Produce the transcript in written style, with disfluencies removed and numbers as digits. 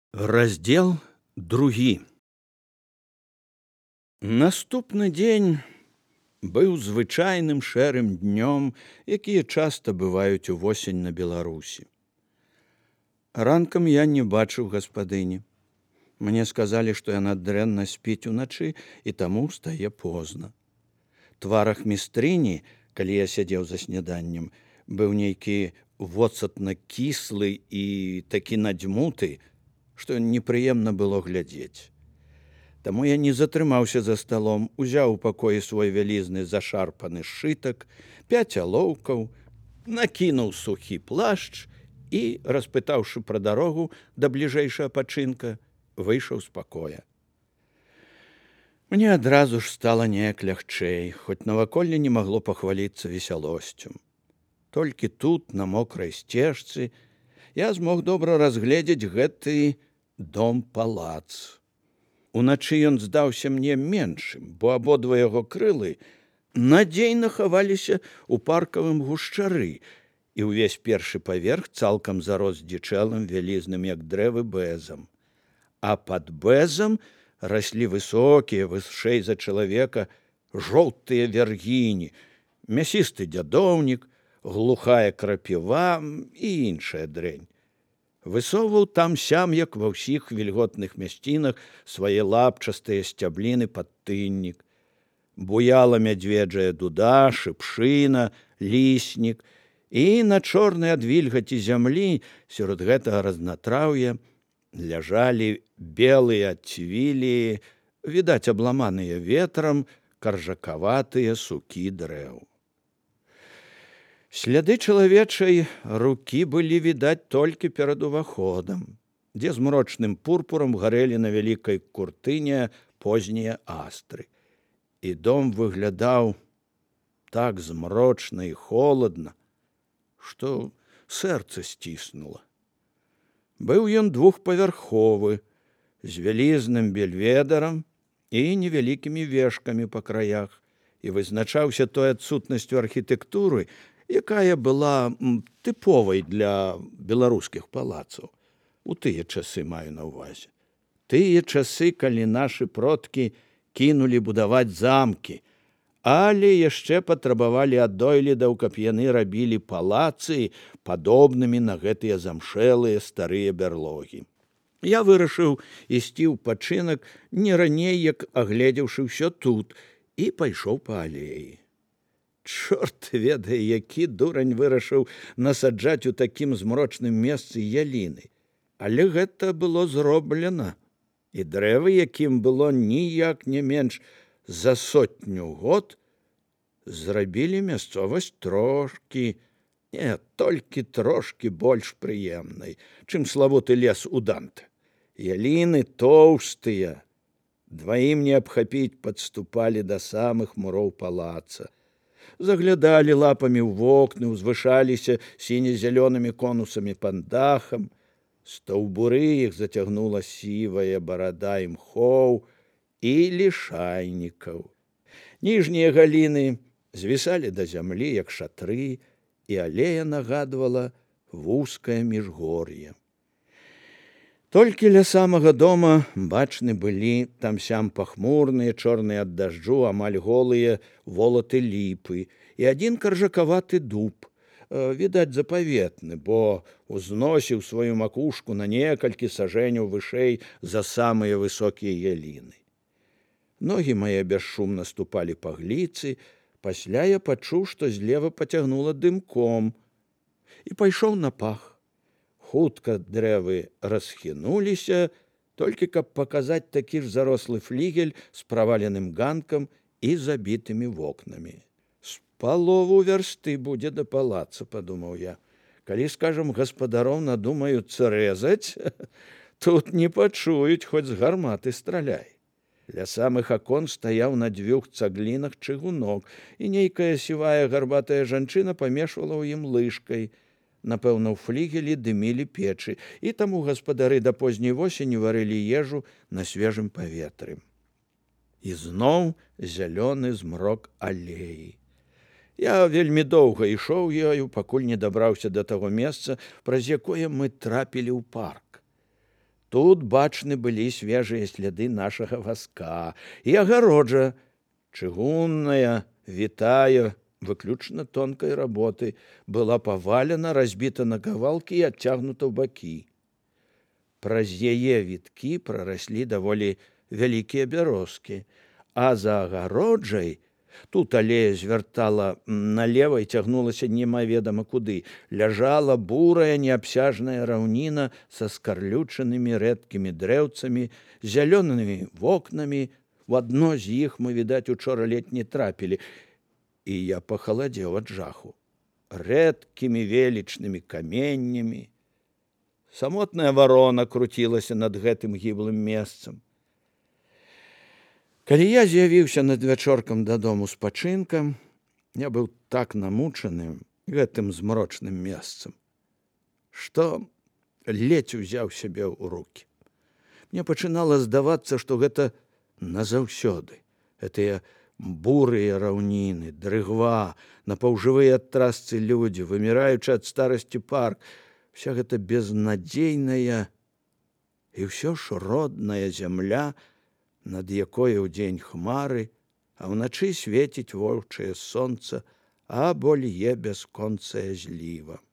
Раздзел 2. Наступны дзень быў звычайным шэрым днём, якія часта бываюць увосень на Беларусі. Ранкам я не бачыў гаспадыні. Мне сказалі, што яна дрэнна спіць уначы і таму ўстае позна. Твар ахмістрыні, калі я сядзеў за сняданнем, быў нейкі воцатна-кіслы і такі надзьмуты, што непрыемна было глядзець. Таму я не затрымаўся за сталом, узяў у пакоі свой вялізны зашарпаны сшытак, 5 алоўкаў, накінуў сухі плашч і, распытаўшы пра дарогу да бліжэйшага пачынка, выйшаў з пакоя. Мне адразу ж стала неяк лягчэй, хоць наваколле не магло пахваліцца весялосцю. Толькі тут, на мокрай сцежцы, я змог добра разгледзець гэты дом-палац. Уначы ён здаўся мне меншым, бо абодва яго крылы надзейна хаваліся ў паркавым гушчары, і ўвесь першы паверх цалкам зарос здзічэлым вялізным, як дрэвы, бэзам. А пад бэзам раслі высокія, вышэй за чалавека, жоўтыя вяргіні, мясісты дзядоўнік, глухая крапіва і іншая дрэнь. Высоўваў там-сям, як ва ўсіх вільготных мясцінах, свае лапчастыя сцябліны падтыннік. Буяла мядзведжая дуда, шыпшына, ліснік, і на чорнай ад вільгаці зямлі сярод гэтага разнатраўя ляжалі белыя цвілі, відаць, абламаныя ветрам, каржакаватыя сукі дрэў. Сляды чалавечай рукі былі відаць толькі перад уваходам, дзе змрочным пурпурам гарэлі на вялікай куртыне познія астры. І дом выглядаў так змрочна і холадна, што сэрца сціснула. Быў ён двухпавярховы, з вялізным бельведарам і невялікімі вешкамі па краях, і вызначаўся той адсутнасцю архітэктуры, якая была тыповай для беларускіх палацаў. У тыя часы маю на ўвазе. Тыя часы, калі нашы продкі кінулі будаваць замкі, але яшчэ патрабавалі ад дойлідаў, каб яны рабілі палацы падобнымі на гэтыя замшэлыя старыя бярлогі. Я вырашыў ісці ў пачынак не раней, як агледзеўшы ўсё тут, і пайшоў па алеі. Чорт ведае, які дурань вырашыў насаджаць у такім змрочным месцы яліны. Але гэта было зроблена, і дрэвы, якім было ніяк не менш за 100 год, зрабілі мясцовасць трошкі, не, толькі трошкі больш прыемнай, чым славуты лес у Данте. Яліны тоўстыя, дваім не абхапіць, падступалі да самых муроў палаца. Заглядалі лапамі ў вокны, узвышаліся сіне-зялёнымі конусамі пад дахам. Стаўбуры іх зацягнула сівая барада імхоў і лішайнікаў. Ніжнія галіны звісалі да зямлі, як шатры, і алея нагадвала вузкае міжгор'е. Толькі ля самага дома бачны былі там-сям пахмурныя, чорныя ад дажджу, амаль голыя волаты ліпы і адзін каржакаваты дуб, відаць, запаветны, бо узносіў сваю макушку на некалькі сажэняў вышэй за самыя высокія яліны. Ногі мае бесшумна ступалі па гліцы, пасля я пачуў, што злева пацягнула дымком, і пайшоў на пах. Хутка дрэвы расхінуліся, толькі каб паказаць такі ж зарослы флігель з праваленым ганкам і забітымі вокнамі. З палову вярсты будзе да палаца, падумаў я. Калі, скажам, гаспадароў надумаюцца рэзаць, тут не пачуюць, хоць з гарматы страляй. Ля самых акон стаяў на 2 цаглінах чыгунок, і нейкая сівая гарбатая жанчына памешвала ў ім лыжкай. Напэўна, у флігелі дымілі печы, і таму гаспадары да позняй восені варылі ежу на свежым паветры. І зноў зялёны змрок алеі. Я вельмі доўга ішоў ёю, пакуль не дабраўся да таго месца, праз якое мы трапілі ў парк. Тут бачны былі свежыя сляды нашага вазка, і агароджа чыгунная, вітая, выключна тонкай работы, была павалена, разбіта на кавалкі і адцягнута ў бакі. Праз яе віткі прараслі даволі вялікія бярозкі, а за агароджай, тут алея звяртала налева і цягнулася немаведама куды, ляжала бурая неабсяжная раўніна са скарлючанымі рэдкімі дрэўцамі, зялёнымі вокнамі. У адно з іх мы, відаць, учора ледзь не трапілі, і я пахаладзеў ад жаху. Рэдкімі велічнымі каменнямі. Самотная варона круцілася над гэтым гіблым месцам. Калі я з'явіўся надвячоркам дадому з пачынкам, я быў так намучаны гэтым змрочным месцам, што ледзь узяў сябе ў рукі. Мне пачынала здавацца, што гэта назаўсёды. Гэтыя бурыя раўніны, дрыгва, напаўжывыя ад трасцы людзі, выміраючы ад старасці парк, вся гэта безнадзейная і ўсё ж родная зямля, над якой удзень хмары, а ўначы свеціць воўчае сонца, або лье бясконцая зліва.